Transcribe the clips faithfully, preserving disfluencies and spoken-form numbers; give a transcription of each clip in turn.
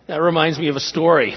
That reminds me of a story.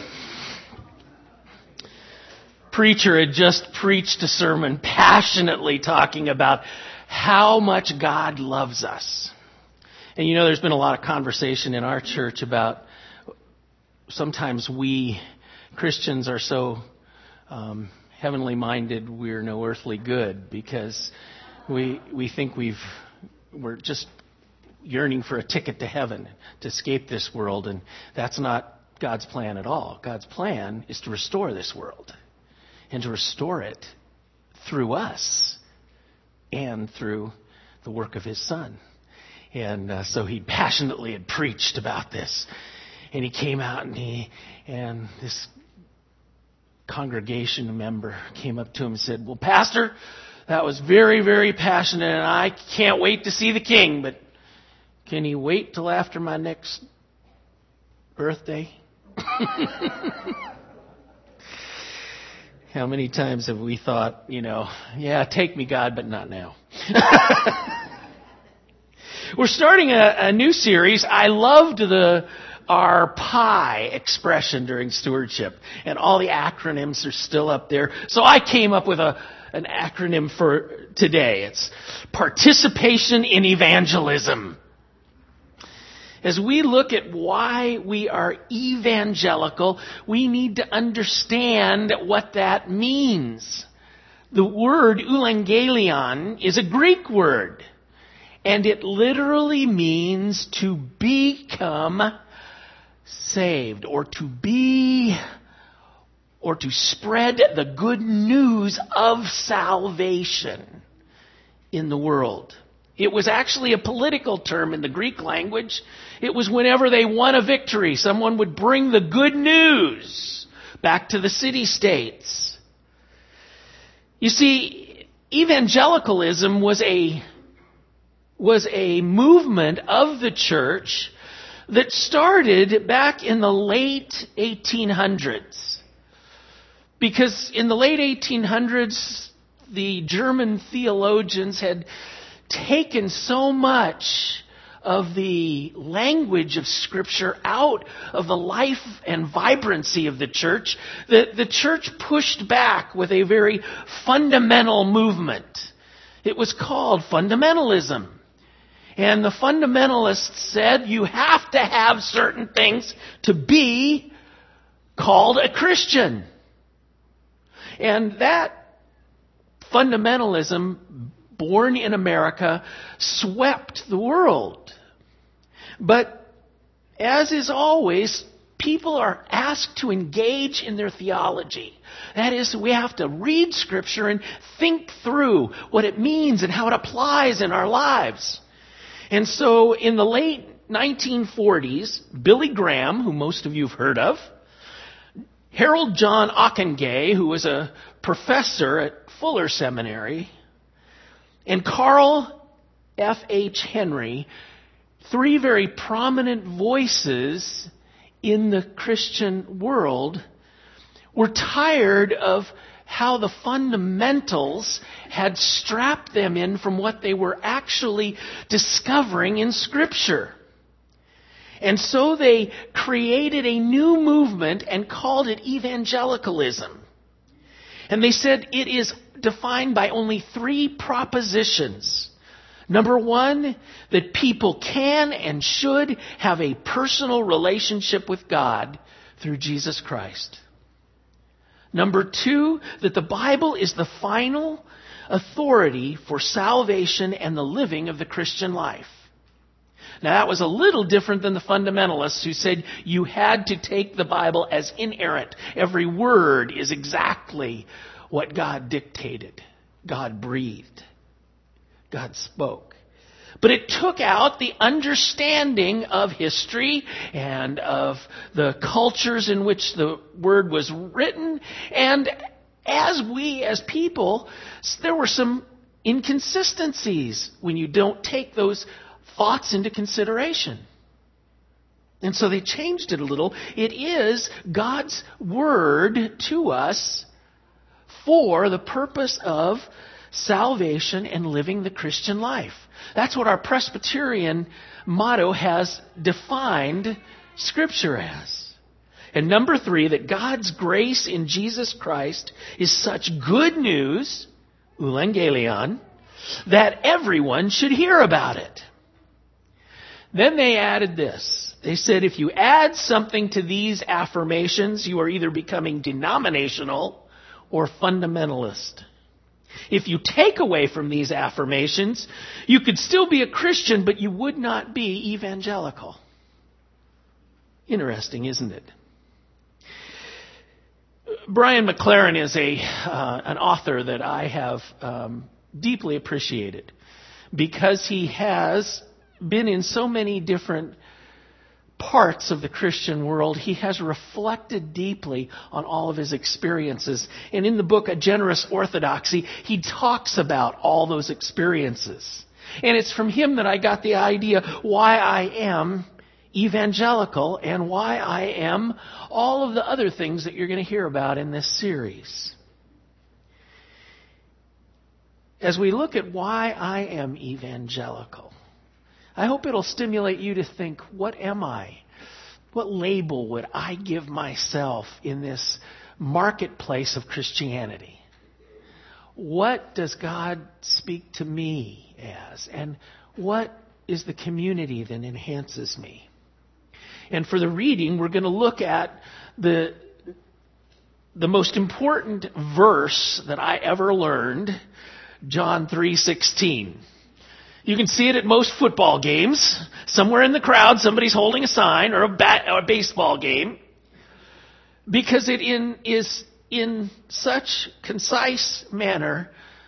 Preacher had just preached a sermon passionately talking about how much God loves us. And you know, there's been a lot of conversation in our church about sometimes we Christians are so um, heavenly minded, we're no earthly good because we we think we've we're just yearning for a ticket to heaven, to escape this world, and that's not God's plan at all. God's plan is to restore this world and to restore it through us and through the work of His Son. And uh, so he passionately had preached about this, and he came out and he and this congregation member came up to him and said, "Well, Pastor, that was very, very passionate, and I can't wait to see the King, but can you wait till after my next birthday?" How many times have we thought, you know, yeah, take me, God, but not now. We're starting a, a new series. I loved the our pie expression during stewardship, and all the acronyms are still up there. So I came up with a an acronym for today. It's participation in evangelism. As we look at why we are evangelical, we need to understand what that means. The word euangelion is a Greek word, and it literally means to become saved, or to be, or to spread the good news of salvation in the world. It was actually a political term in the Greek language. It was whenever they won a victory, someone would bring the good news back to the city-states. You see, evangelicalism was a, was a movement of the church that started back in the late eighteen hundreds. Because in the late eighteen hundreds, the German theologians had taken so much of the language of Scripture out of the life and vibrancy of the church that the church pushed back with a very fundamental movement. It was called fundamentalism. And the fundamentalists said you have to have certain things to be called a Christian. And that fundamentalism, born in America, swept the world. But as is always, people are asked to engage in their theology. That is, we have to read Scripture and think through what it means and how it applies in our lives. And so in the late nineteen forties, Billy Graham, who most of you have heard of, Harold John Ockenga, who was a professor at Fuller Seminary, and Carl F H Henry, three very prominent voices in the Christian world, were tired of how the fundamentals had strapped them in from what they were actually discovering in Scripture. And so they created a new movement and called it evangelicalism. And they said it is defined by only three propositions. Number one, that people can and should have a personal relationship with God through Jesus Christ. Number two, that the Bible is the final authority for salvation and the living of the Christian life. Now, that was a little different than the fundamentalists who said you had to take the Bible as inerrant. Every word is exactly what God dictated. God breathed. God spoke. But it took out the understanding of history and of the cultures in which the word was written. And as we, as people, there were some inconsistencies when you don't take those thoughts into consideration. And so they changed it a little. It is God's word to us for the purpose of salvation and living the Christian life. That's what our Presbyterian motto has defined Scripture as. And number three, that God's grace in Jesus Christ is such good news, euangelion, that everyone should hear about it. Then they added this. They said, if you add something to these affirmations, you are either becoming denominational or fundamentalist. If you take away from these affirmations, you could still be a Christian, but you would not be evangelical. Interesting, isn't it? Brian McLaren is a uh, an author that I have um, deeply appreciated because he has been in so many different parts of the Christian world. He has reflected deeply on all of his experiences. And in the book, A Generous Orthodoxy, he talks about all those experiences. And it's from him that I got the idea why I am evangelical and why I am all of the other things that you're going to hear about in this series. As we look at why I am evangelical, I hope it'll stimulate you to think, what am I? What label would I give myself in this marketplace of Christianity? What does God speak to me as? And what is the community that enhances me? And for the reading, we're going to look at the, the most important verse that I ever learned, John three sixteen. You can see it at most football games. Somewhere in the crowd, somebody's holding a sign or a bat or a baseball game. Because it in, is in such concise manner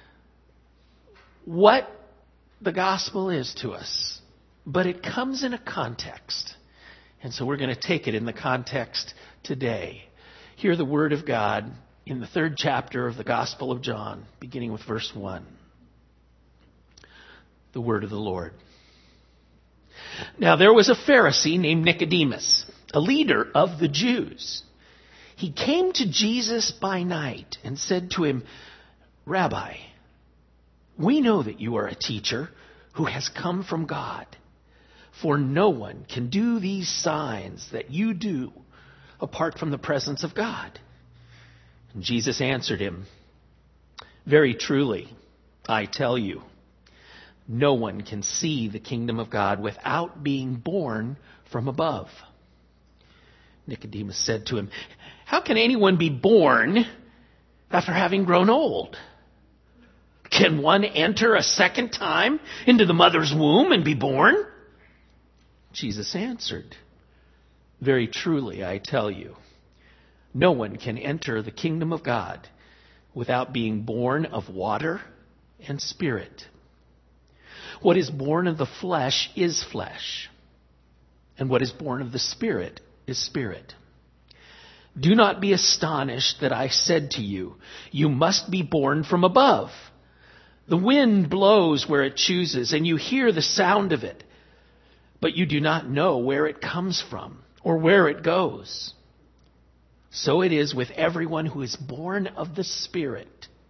what the gospel is to us. But it comes in a context. And so we're going to take it in the context today. Hear the word of God in the third chapter of the Gospel of John, beginning with verse one. The word of the Lord. Now there was a Pharisee named Nicodemus, a leader of the Jews. He came to Jesus by night and said to him, Rabbi, we know that you are a teacher who has come from God, for no one can do these signs that you do apart from the presence of God. And Jesus answered him, very truly, I tell you, no one can see the kingdom of God without being born from above. Nicodemus said to him, how can anyone be born after having grown old? Can one enter a second time into the mother's womb and be born? Jesus answered, very truly, I tell you, no one can enter the kingdom of God without being born of water and spirit. What is born of the flesh is flesh, and what is born of the Spirit is spirit. Do not be astonished that I said to you, you must be born from above. The wind blows where it chooses, and you hear the sound of it, but you do not know where it comes from or where it goes. So it is with everyone who is born of the Spirit.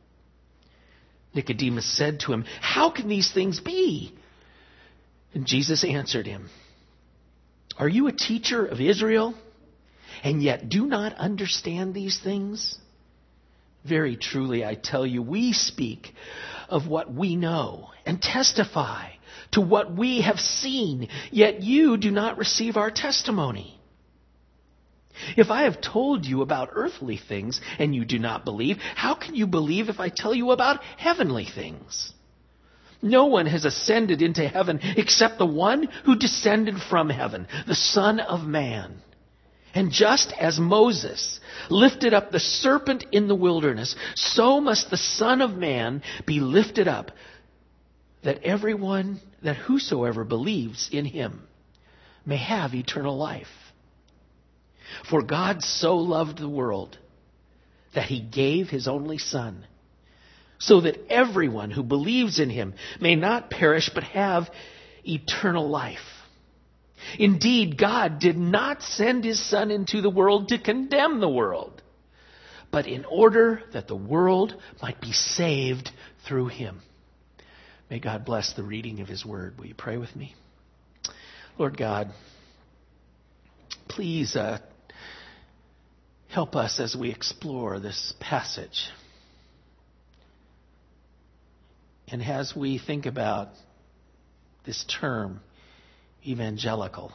Nicodemus said to him, how can these things be? And Jesus answered him, are you a teacher of Israel, and yet do not understand these things? Very truly, I tell you, we speak of what we know and testify to what we have seen, yet you do not receive our testimony. If I have told you about earthly things and you do not believe, how can you believe if I tell you about heavenly things? No one has ascended into heaven except the one who descended from heaven, the Son of Man. And just as Moses lifted up the serpent in the wilderness, so must the Son of Man be lifted up, that everyone, that whosoever believes in him may have eternal life. For God so loved the world that he gave his only Son, so that everyone who believes in him may not perish but have eternal life. Indeed, God did not send his Son into the world to condemn the world, but in order that the world might be saved through him. May God bless the reading of his word. Will you pray with me? Lord God, please uh, Help us as we explore this passage. And as we think about this term, evangelical,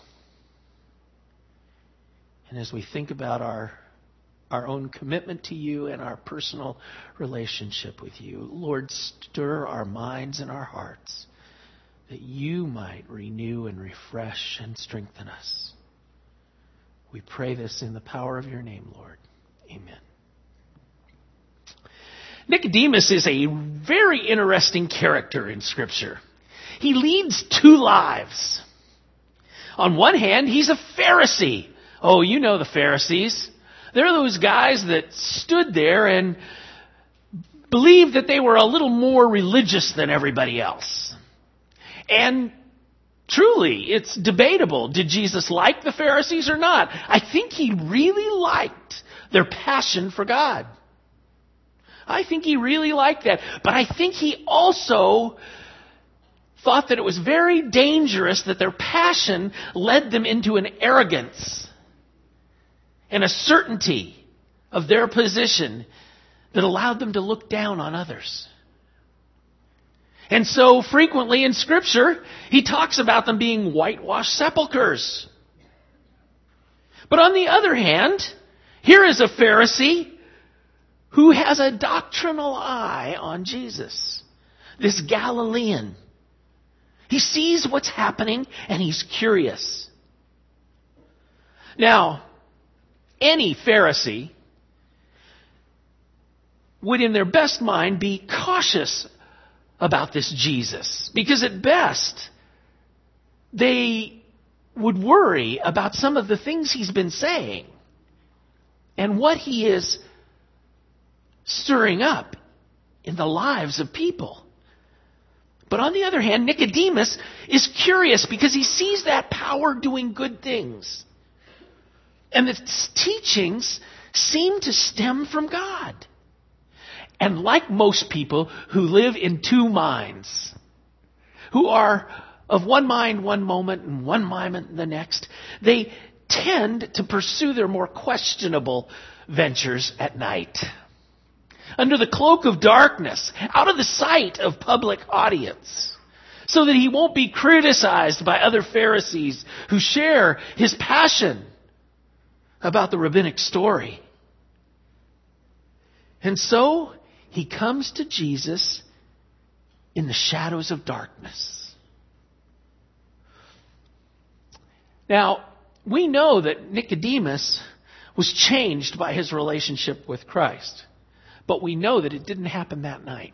and as we think about our, our own commitment to you and our personal relationship with you, Lord, stir our minds and our hearts that you might renew and refresh and strengthen us. We pray this in the power of your name, Lord. Amen. Nicodemus is a very interesting character in Scripture. He leads two lives. On one hand, he's a Pharisee. Oh, you know the Pharisees. They're those guys that stood there and believed that they were a little more religious than everybody else. And truly, it's debatable. Did Jesus like the Pharisees or not? I think he really liked their passion for God. I think he really liked that. But I think he also thought that it was very dangerous that their passion led them into an arrogance and a certainty of their position that allowed them to look down on others. And so frequently in Scripture, he talks about them being whitewashed sepulchres. But on the other hand, here is a Pharisee who has a doctrinal eye on Jesus, this Galilean. He sees what's happening and he's curious. Now, any Pharisee would in their best mind be cautious about this Jesus, because at best they would worry about some of the things he's been saying and what he is stirring up in the lives of people. But on the other hand, Nicodemus is curious because he sees that power doing good things. And the teachings seem to stem from God. And like most people who live in two minds, who are of one mind one moment and one mind the next, they tend to pursue their more questionable ventures at night, under the cloak of darkness, out of the sight of public audience, so that he won't be criticized by other Pharisees who share his passion about the rabbinic story. And so he comes to Jesus in the shadows of darkness. Now, we know that Nicodemus was changed by his relationship with Christ. But we know that it didn't happen that night.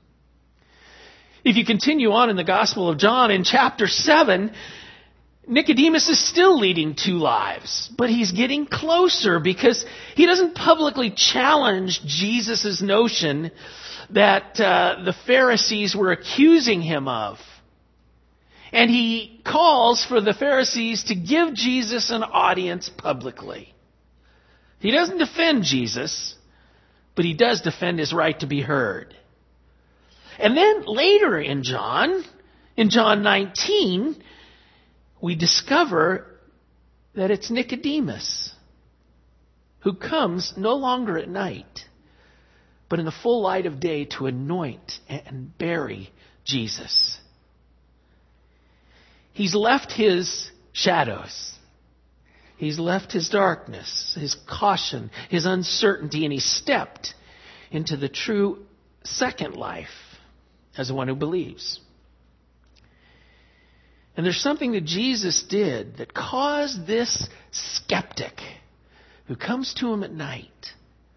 If you continue on in the Gospel of John, in chapter seven, Nicodemus is still leading two lives. But he's getting closer because he doesn't publicly challenge Jesus' notion that uh, the Pharisees were accusing him of. And he calls for the Pharisees to give Jesus an audience publicly. He doesn't defend Jesus, but he does defend his right to be heard. And then later in John, in John nineteen, we discover that it's Nicodemus who comes no longer at night, but in the full light of day to anoint and bury Jesus. He's left his shadows. He's left his darkness, his caution, his uncertainty, and he stepped into the true second life as the one who believes. And there's something that Jesus did that caused this skeptic who comes to him at night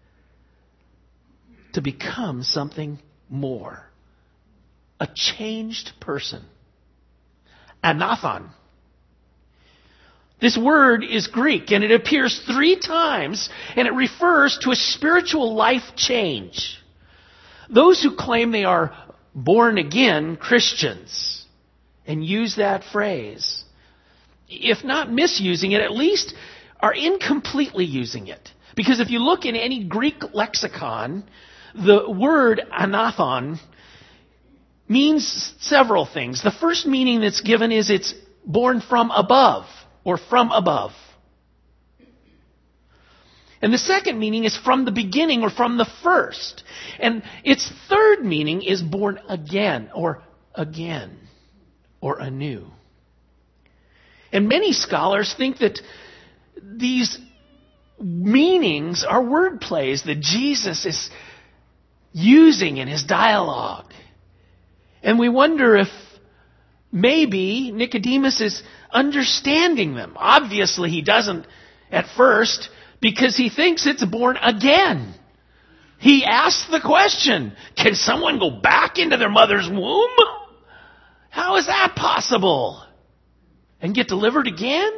to become something more. A changed person. Anathan. This word is Greek, and it appears three times, and it refers to a spiritual life change. Those who claim they are born again Christians and use that phrase, if not misusing it, at least are incompletely using it. Because if you look in any Greek lexicon, the word anathan means several things. The first meaning that's given is it's born from above. Or from above. And the second meaning is from the beginning or from the first. And its third meaning is born again or again or anew. And many scholars think that these meanings are word plays that Jesus is using in his dialogue. And we wonder if maybe Nicodemus is understanding them. Obviously he doesn't at first, because he thinks it's born again. He asks the question, can someone go back into their mother's womb? How is that possible? And get delivered again?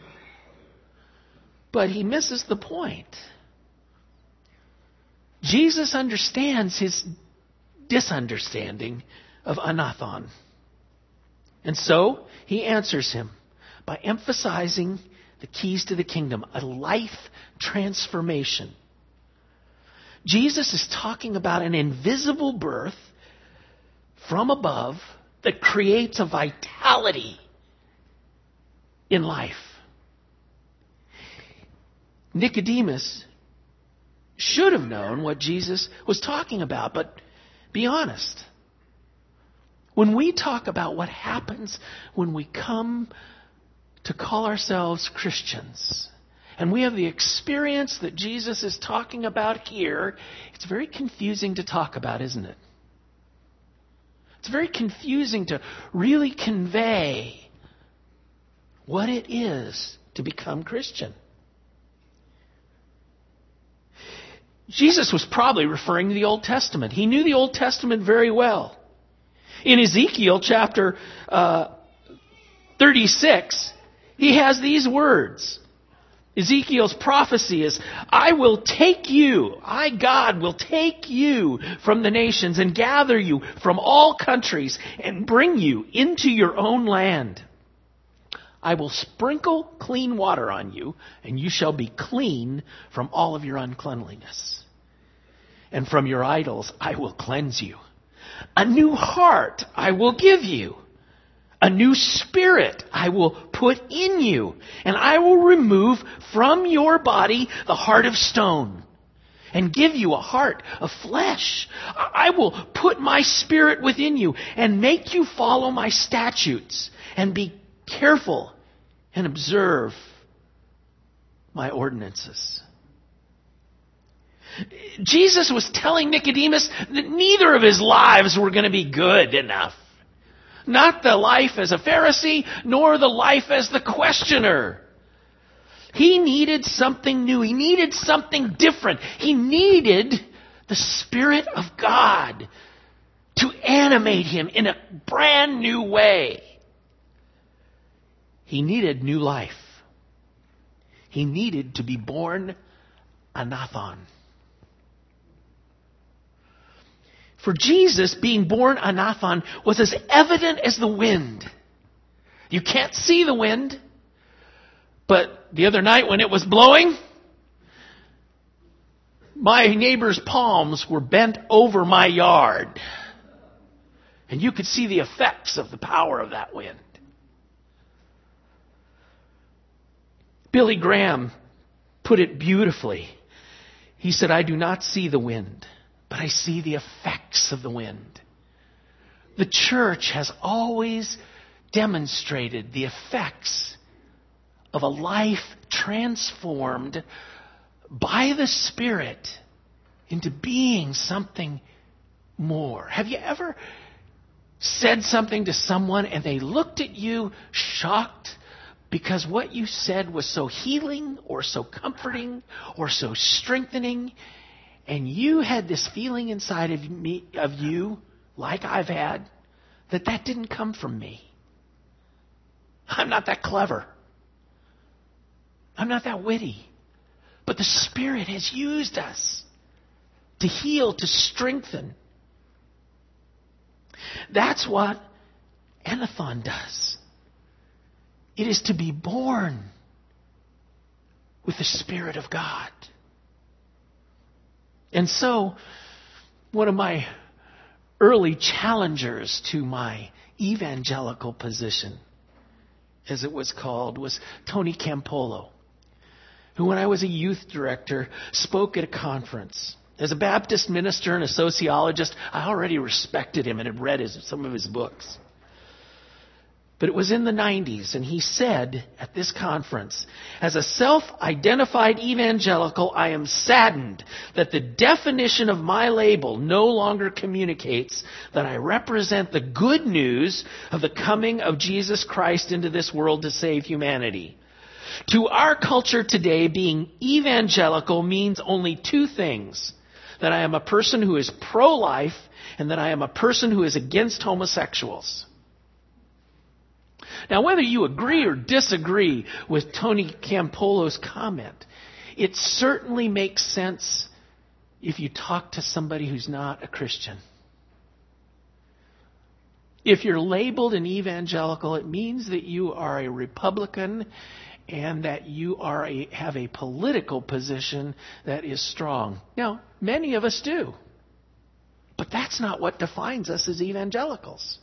But he misses the point. Jesus understands his disunderstanding of anathon. And so he answers him by emphasizing the keys to the kingdom, a life transformation. Jesus is talking about an invisible birth from above that creates a vitality in life. Nicodemus should have known what Jesus was talking about, but be honest. When we talk about what happens when we come to call ourselves Christians, and we have the experience that Jesus is talking about here, it's very confusing to talk about, isn't it? It's very confusing to really convey what it is to become Christian. Jesus was probably referring to the Old Testament. He knew the Old Testament very well. In Ezekiel chapter uh, thirty-six, he has these words. Ezekiel's prophecy is, I will take you, I God will take you from the nations and gather you from all countries and bring you into your own land. I will sprinkle clean water on you, and you shall be clean from all of your uncleanliness. And from your idols I will cleanse you. A new heart I will give you. A new spirit I will put in you, and I will remove from your body the heart of stone and give you a heart of flesh. I will put my spirit within you and make you follow my statutes and be careful and observe my ordinances. Jesus was telling Nicodemus that neither of his lives were going to be good enough. Not the life as a Pharisee, nor the life as the questioner. He needed something new. He needed something different. He needed the Spirit of God to animate him in a brand new way. He needed new life. He needed to be born anathon. For Jesus, being born anathon was as evident as the wind. You can't see the wind, but the other night when it was blowing, my neighbor's palms were bent over my yard. And you could see the effects of the power of that wind. Billy Graham put it beautifully. He said, I do not see the wind, but I see the effects of the wind. The church has always demonstrated the effects of a life transformed by the Spirit into being something more. Have you ever said something to someone and they looked at you shocked because what you said was so healing or so comforting or so strengthening, and you had this feeling inside of me, of you, like I've had, that that didn't come from me. I'm not that clever. I'm not that witty. But the Spirit has used us to heal, to strengthen. That's what anathon does. It is to be born with the Spirit of God. And so, one of my early challengers to my evangelical position, as it was called, was Tony Campolo. who, when I was a youth director, spoke at a conference. As a Baptist minister and a sociologist, I already respected him and had read his, some of his books. But it was in the nineties, and he said at this conference, as a self-identified evangelical, I am saddened that the definition of my label no longer communicates that I represent the good news of the coming of Jesus Christ into this world to save humanity. To our culture today, being evangelical means only two things: that I am a person who is pro-life and that I am a person who is against homosexuals. Now, whether you agree or disagree with Tony Campolo's comment, it certainly makes sense if you talk to somebody who's not a Christian. If you're labeled an evangelical, it means that you are a Republican and that you are a, have a political position that is strong. Now, many of us do. But that's not what defines us as evangelicals.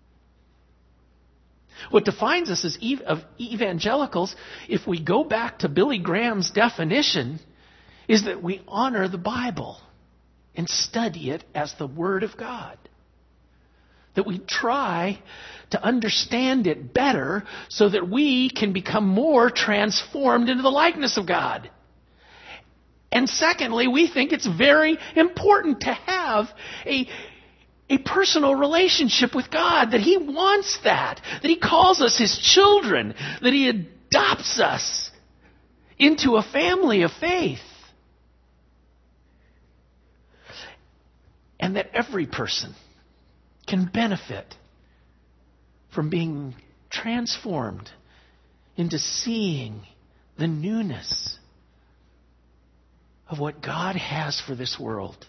What defines us as ev- of evangelicals, if we go back to Billy Graham's definition, is that we honor the Bible and study it as the Word of God. That we try to understand it better so that we can become more transformed into the likeness of God. And secondly, we think it's very important to have a A personal relationship with God, that He wants that, that He calls us His children, that He adopts us into a family of faith. And that every person can benefit from being transformed into seeing the newness of what God has for this world.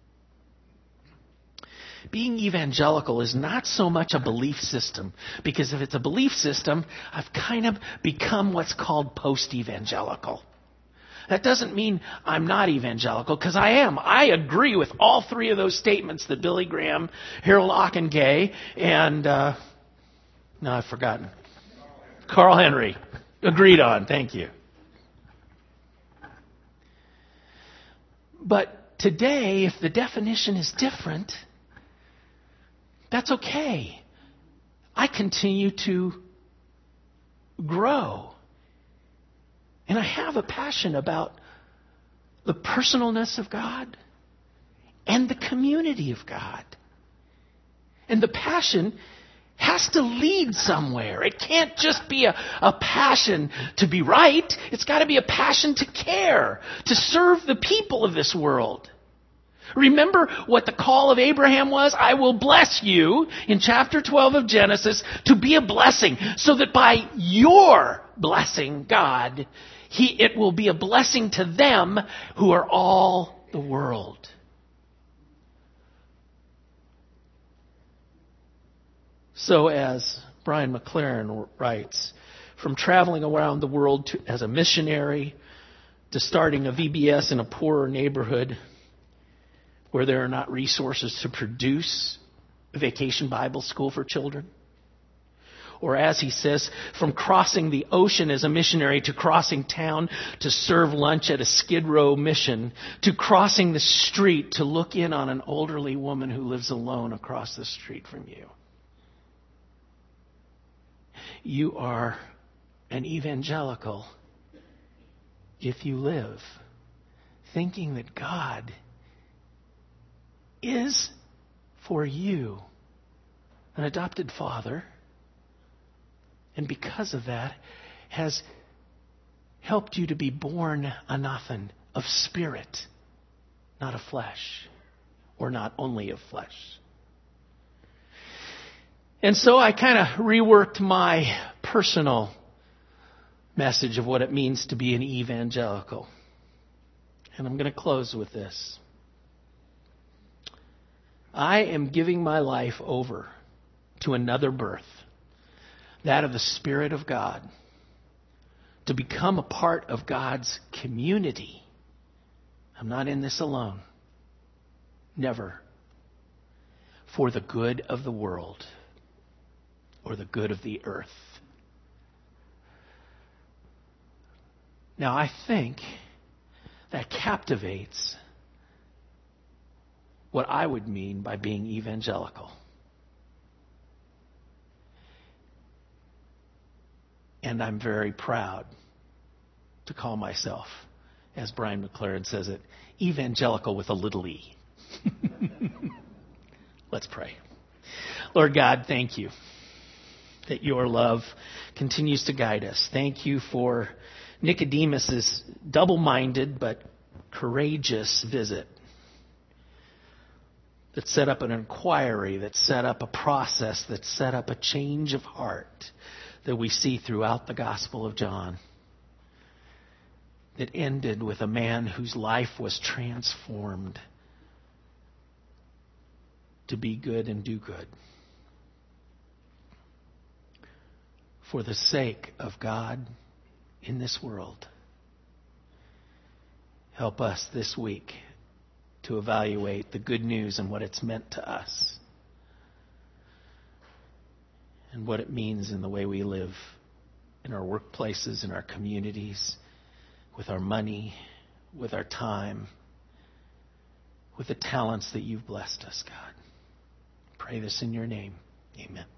Being evangelical is not so much a belief system, because if it's a belief system, I've kind of become what's called post-evangelical. That doesn't mean I'm not evangelical, because I am. I agree with all three of those statements that Billy Graham, Harold Ockenga, and, uh, no, I've forgotten, Carl Henry agreed on. Thank you. But today, if the definition is different, that's okay. I continue to grow. And I have a passion about the personalness of God and the community of God. And the passion has to lead somewhere. It can't just be a, a passion to be right. It's got to be a passion to care, to serve the people of this world. Remember what the call of Abraham was? I will bless you in chapter twelve of Genesis to be a blessing, so that by your blessing, God, he, it will be a blessing to them who are all the world. So as Brian McLaren writes, from traveling around the world to, as a missionary, to starting a V B S in a poorer neighborhood, where there are not resources to produce a vacation Bible school for children. Or as he says, from crossing the ocean as a missionary to crossing town to serve lunch at a Skid Row mission, to crossing the street to look in on an elderly woman who lives alone across the street from you. You are an evangelical if you live thinking that God is for you an adopted father, and because of that has helped you to be born anothen, of spirit, not of flesh, or not only of flesh. And so I kind of reworked my personal message of what it means to be an evangelical. And I'm going to close with this. I am giving my life over to another birth, that of the Spirit of God, to become a part of God's community. I'm not in this alone. Never. For the good of the world or the good of the earth. Now, I think that captivates what I would mean by being evangelical. And I'm very proud to call myself, as Brian McLaren says it, evangelical with a little e. Let's pray. Lord God, thank you that your love continues to guide us. Thank you for Nicodemus's double-minded but courageous visit that set up an inquiry, that set up a process, that set up a change of heart that we see throughout the Gospel of John, that ended with a man whose life was transformed to be good and do good. For the sake of God in this world, help us this week to evaluate the good news and what it's meant to us, and what it means in the way we live in our workplaces, in our communities, with our money, with our time, with the talents that you've blessed us, God. Pray this in your name. Amen.